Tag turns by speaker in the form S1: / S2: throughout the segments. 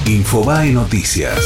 S1: Infobae Noticias.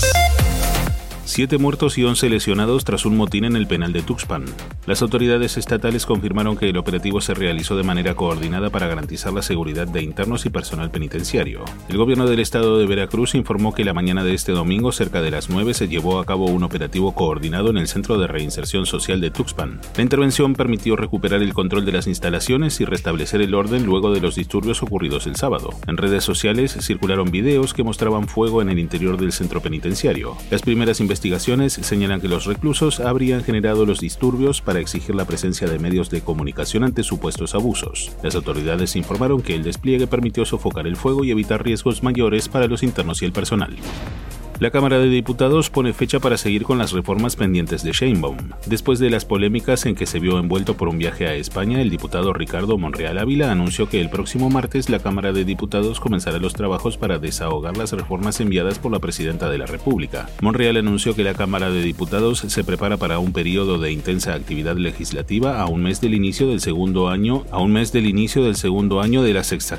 S2: 7 muertos y 11 lesionados tras un motín en el penal de Tuxpan. Las autoridades estatales confirmaron que el operativo se realizó de manera coordinada para garantizar la seguridad de internos y personal penitenciario. El gobierno del estado de Veracruz informó que la mañana de este domingo, cerca de las 9, se llevó a cabo un operativo coordinado en el Centro de Reinserción Social de Tuxpan. La intervención permitió recuperar el control de las instalaciones y restablecer el orden luego de los disturbios ocurridos el sábado. En redes sociales circularon videos que mostraban fuego en el interior del centro penitenciario. Las primeras investigaciones señalan que los reclusos habrían generado los disturbios para exigir la presencia de medios de comunicación ante supuestos abusos. Las autoridades informaron que el despliegue permitió sofocar el fuego y evitar riesgos mayores para los internos y el personal. La Cámara de Diputados pone fecha para seguir con las reformas pendientes de Sheinbaum. Después de las polémicas en que se vio envuelto por un viaje a España, el diputado Ricardo Monreal Ávila anunció que el próximo martes la Cámara de Diputados comenzará los trabajos para desahogar las reformas enviadas por la Presidenta de la República. Monreal anunció que la Cámara de Diputados se prepara para un periodo de intensa actividad legislativa a un mes del inicio del segundo año de la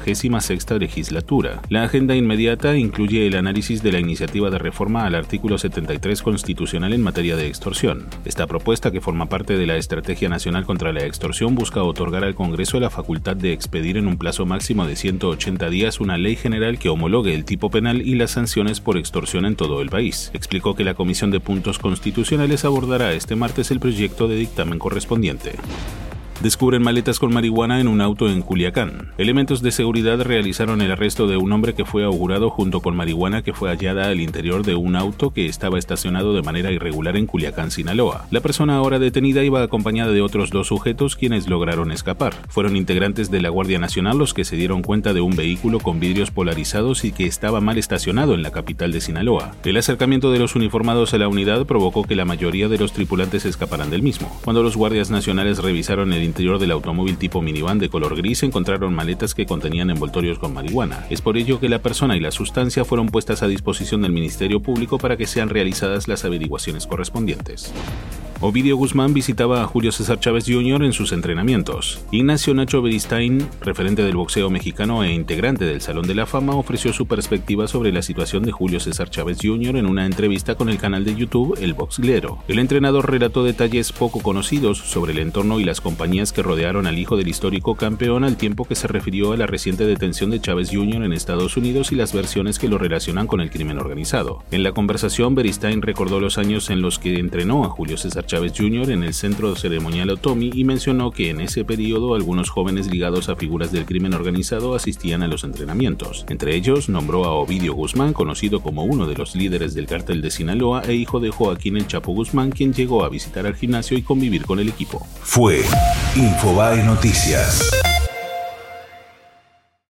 S2: 66ª legislatura. La agenda inmediata incluye el análisis de la iniciativa de reforma al artículo 73 constitucional en materia de extorsión. Esta propuesta, que forma parte de la Estrategia Nacional contra la Extorsión, busca otorgar al Congreso la facultad de expedir en un plazo máximo de 180 días una ley general que homologue el tipo penal y las sanciones por extorsión en todo el país. Explicó que la Comisión de Puntos Constitucionales abordará este martes el proyecto de dictamen correspondiente. Descubren maletas con marihuana en un auto en Culiacán. Elementos de seguridad realizaron el arresto de un hombre que fue augurado junto con marihuana que fue hallada al interior de un auto que estaba estacionado de manera irregular en Culiacán, Sinaloa. La persona ahora detenida iba acompañada de otros 2 sujetos quienes lograron escapar. Fueron integrantes de la Guardia Nacional los que se dieron cuenta de un vehículo con vidrios polarizados y que estaba mal estacionado en la capital de Sinaloa. El acercamiento de los uniformados a la unidad provocó que la mayoría de los tripulantes escaparan del mismo. Cuando los guardias nacionales revisaron el interior del automóvil tipo minivan de color gris, encontraron maletas que contenían envoltorios con marihuana. Es por ello que la persona y la sustancia fueron puestas a disposición del Ministerio Público para que sean realizadas las averiguaciones correspondientes. Ovidio Guzmán visitaba a Julio César Chávez Jr. en sus entrenamientos. Ignacio Nacho Beristain, referente del boxeo mexicano e integrante del Salón de la Fama, ofreció su perspectiva sobre la situación de Julio César Chávez Jr. en una entrevista con el canal de YouTube El Boxglero. El entrenador relató detalles poco conocidos sobre el entorno y las compañías que rodearon al hijo del histórico campeón, al tiempo que se refirió a la reciente detención de Chávez Jr. en Estados Unidos y las versiones que lo relacionan con el crimen organizado. En la conversación, Beristain recordó los años en los que entrenó a Julio César Chávez Jr. en el Centro Ceremonial Otomi y mencionó que en ese periodo algunos jóvenes ligados a figuras del crimen organizado asistían a los entrenamientos. Entre ellos nombró a Ovidio Guzmán, conocido como uno de los líderes del cártel de Sinaloa e hijo de Joaquín El Chapo Guzmán, quien llegó a visitar al gimnasio y convivir con el equipo.
S1: Fue Infobae Noticias.